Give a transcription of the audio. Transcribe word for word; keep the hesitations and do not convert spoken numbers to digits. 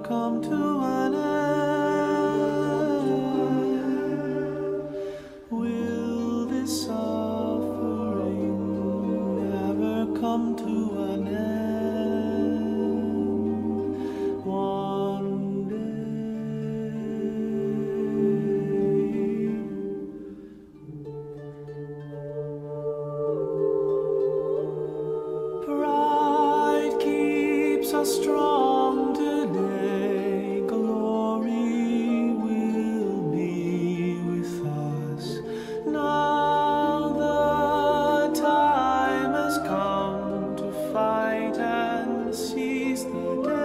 come to an end? Will this suffering never come to an end? One day. Pride keeps us strong today. Glory will be with us. Now the time has come to fight and seize the day.